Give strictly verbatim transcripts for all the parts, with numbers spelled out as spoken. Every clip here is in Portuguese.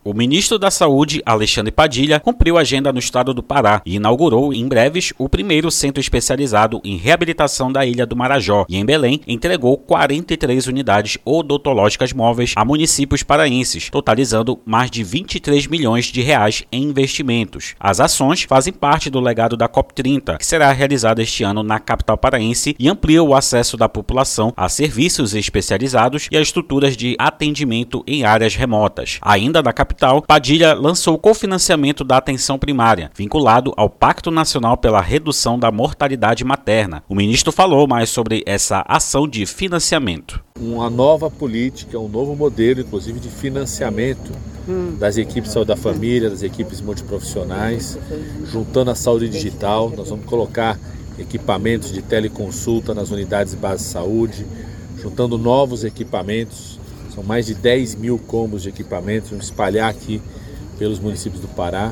O ministro da Saúde, Alexandre Padilha, cumpriu a agenda no estado do Pará e inaugurou, em breves, o primeiro centro especializado em reabilitação da Ilha do Marajó e, em Belém, entregou quarenta e três unidades odontológicas móveis a municípios paraenses, totalizando mais de vinte e três milhões de reais em investimentos. As ações fazem parte do legado da COP trinta, que será realizada este ano na capital paraense e amplia o acesso da população a serviços especializados e a estruturas de atendimento em áreas remotas. Ainda na capital, Padilha lançou o cofinanciamento da atenção primária, vinculado ao Pacto Nacional pela Redução da Mortalidade Materna. O ministro falou mais sobre essa ação de financiamento. Uma nova política, um novo modelo, inclusive, de financiamento das equipes de saúde da família, das equipes multiprofissionais, juntando a saúde digital. Nós vamos colocar equipamentos de teleconsulta nas unidades de base de saúde, juntando novos equipamentos. São mais de dez mil combos de equipamentos, vamos espalhar aqui pelos municípios do Pará.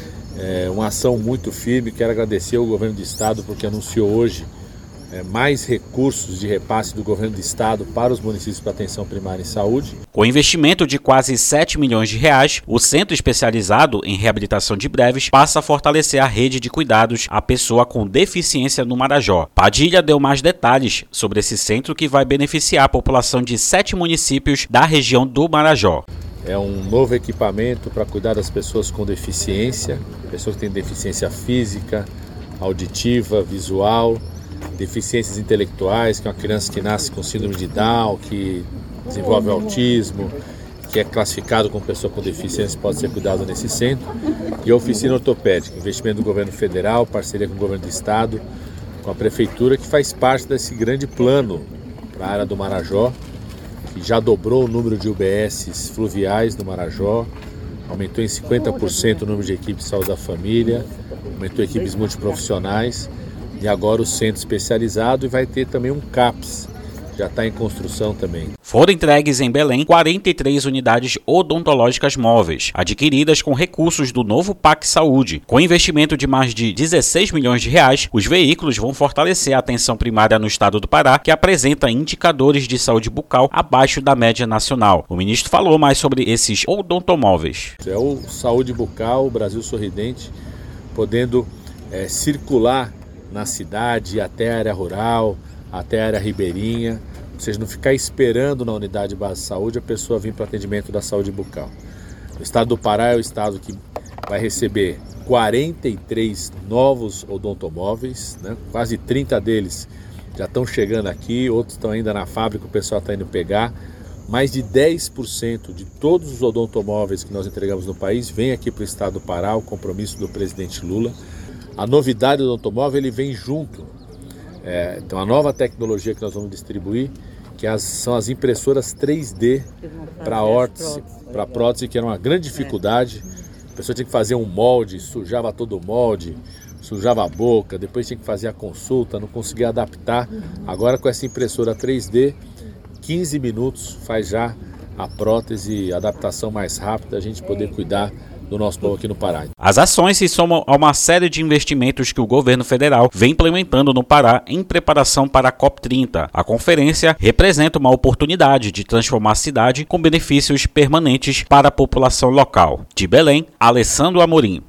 É uma ação muito firme. Quero agradecer ao governo do estado porque anunciou hoje é, mais recursos de repasse do governo do estado para os municípios para atenção primária em saúde. Com investimento de quase sete milhões de reais, o Centro Especializado em Reabilitação de Breves passa a fortalecer a rede de cuidados à pessoa com deficiência no Marajó. Padilha deu mais detalhes sobre esse centro que vai beneficiar a população de sete municípios da região do Marajó. É um novo equipamento para cuidar das pessoas com deficiência, pessoas que têm deficiência física, auditiva, visual, deficiências intelectuais, que é uma criança que nasce com síndrome de Down, que desenvolve autismo, que é classificado como pessoa com deficiência, pode ser cuidado nesse centro. E a oficina ortopédica, investimento do governo federal, parceria com o governo do estado, com a prefeitura, que faz parte desse grande plano para a área do Marajó, que já dobrou o número de U B S fluviais no Marajó, aumentou em cinquenta por cento o número de equipes de saúde da família, aumentou equipes multiprofissionais, e agora o centro especializado, e vai ter também um CAPS, já está em construção também. Foram entregues em Belém quarenta e três unidades odontológicas móveis, adquiridas com recursos do novo P A C Saúde. Com investimento de mais de dezesseis milhões de reais, os veículos vão fortalecer a atenção primária no estado do Pará, que apresenta indicadores de saúde bucal abaixo da média nacional. O ministro falou mais sobre esses odontomóveis. É o Saúde Bucal, o Brasil Sorridente, podendo é, circular na cidade, até a área rural, até a área ribeirinha, ou seja, não ficar esperando na unidade de base de saúde a pessoa vir para o atendimento da saúde bucal. O estado do Pará é o estado que vai receber quarenta e três novos odontomóveis, né? Quase trinta deles já estão chegando aqui, outros estão ainda na fábrica, o pessoal está indo pegar. Mais de dez por cento de todos os odontomóveis que nós entregamos no país vem aqui para o estado do Pará, o compromisso do presidente Lula. A novidade do odontomóvel, ele vem junto. É, então, a nova tecnologia que nós vamos distribuir, que as, são as impressoras três D para órtese, para prótese, que era uma grande dificuldade. A pessoa tinha que fazer um molde, sujava todo o molde, sujava a boca, depois tinha que fazer a consulta, não conseguia adaptar. Agora, com essa impressora três D, quinze minutos faz já a prótese, a adaptação mais rápida, a gente poder cuidar do nosso povo aqui no Pará. As ações se somam a uma série de investimentos que o governo federal vem implementando no Pará em preparação para a COP trinta. A conferência representa uma oportunidade de transformar a cidade com benefícios permanentes para a população local. De Belém, Alessandro Amorim.